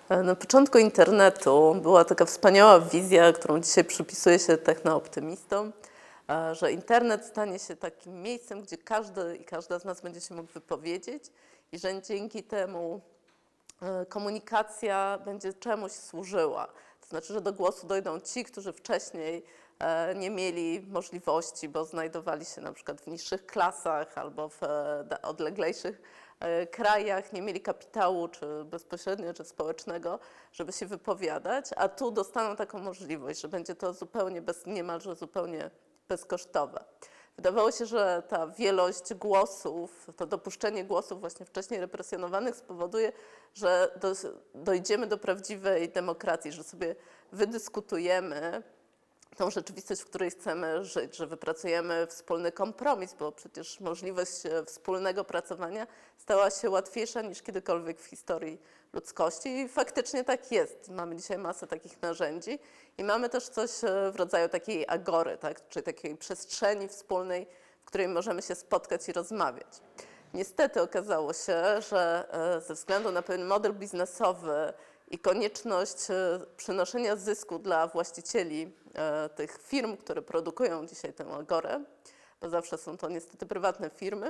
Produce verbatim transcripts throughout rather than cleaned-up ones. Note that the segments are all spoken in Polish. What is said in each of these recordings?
Na początku internetu była taka wspaniała wizja, którą dzisiaj przypisuje się technooptymistom, że internet stanie się takim miejscem, gdzie każdy i każda z nas będzie się mógł wypowiedzieć i że dzięki temu komunikacja będzie czemuś służyła. To znaczy, że do głosu dojdą ci, którzy wcześniej nie mieli możliwości, bo znajdowali się na przykład w niższych klasach albo w odleglejszych krajach, nie mieli kapitału, czy bezpośrednio, czy społecznego, żeby się wypowiadać, a tu dostaną taką możliwość, że będzie to zupełnie, bez, niemalże zupełnie bezkosztowe. Wydawało się, że ta wielość głosów, to dopuszczenie głosów właśnie wcześniej represjonowanych spowoduje, że do, dojdziemy do prawdziwej demokracji, że sobie wydyskutujemy tą rzeczywistość, w której chcemy żyć, że wypracujemy wspólny kompromis, bo przecież możliwość wspólnego pracowania stała się łatwiejsza niż kiedykolwiek w historii ludzkości i faktycznie tak jest. Mamy dzisiaj masę takich narzędzi i mamy też coś w rodzaju takiej agory, tak? Czyli takiej przestrzeni wspólnej, w której możemy się spotkać i rozmawiać. Niestety okazało się, że ze względu na pewien model biznesowy i konieczność przynoszenia zysku dla właścicieli tych firm, które produkują dzisiaj tę agorę, bo zawsze są to niestety prywatne firmy,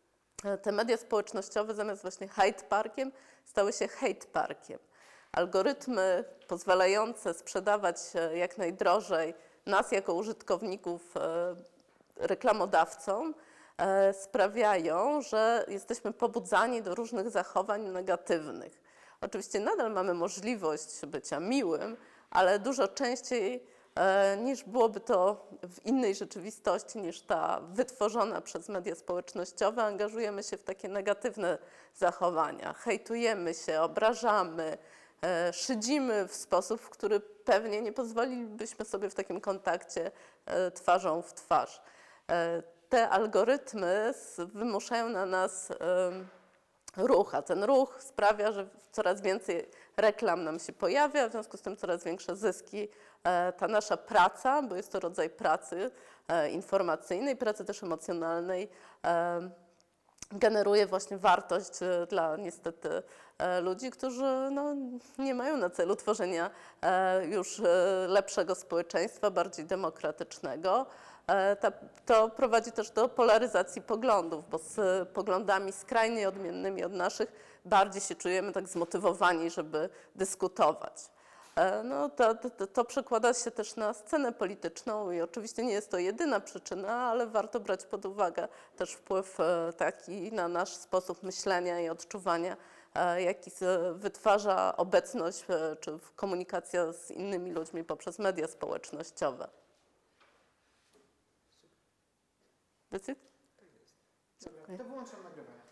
te media społecznościowe zamiast właśnie Hyde Parkiem stały się hate parkiem. Algorytmy pozwalające sprzedawać jak najdrożej nas jako użytkowników reklamodawcom sprawiają, że jesteśmy pobudzani do różnych zachowań negatywnych. Oczywiście nadal mamy możliwość bycia miłym, ale dużo częściej niż byłoby to w innej rzeczywistości niż ta wytworzona przez media społecznościowe, angażujemy się w takie negatywne zachowania. Hejtujemy się, obrażamy, szydzimy w sposób, w który pewnie nie pozwolilibyśmy sobie w takim kontakcie twarzą w twarz. Te algorytmy wymuszają na nas ruch, a ten ruch sprawia, że coraz więcej reklam nam się pojawia, w związku z tym coraz większe zyski. Ta nasza praca, bo jest to rodzaj pracy informacyjnej, pracy też emocjonalnej, generuje właśnie wartość dla niestety ludzi, którzy no, nie mają na celu tworzenia już lepszego społeczeństwa, bardziej demokratycznego. To prowadzi też do polaryzacji poglądów, bo z poglądami skrajnie odmiennymi od naszych bardziej się czujemy tak zmotywowani, żeby dyskutować. No, to, to, to przekłada się też na scenę polityczną i oczywiście nie jest to jedyna przyczyna, ale warto brać pod uwagę też wpływ taki na nasz sposób myślenia i odczuwania, jaki wytwarza obecność czy komunikacja z innymi ludźmi poprzez media społecznościowe. That's it? Dobra, to wyłączam nagrywanie.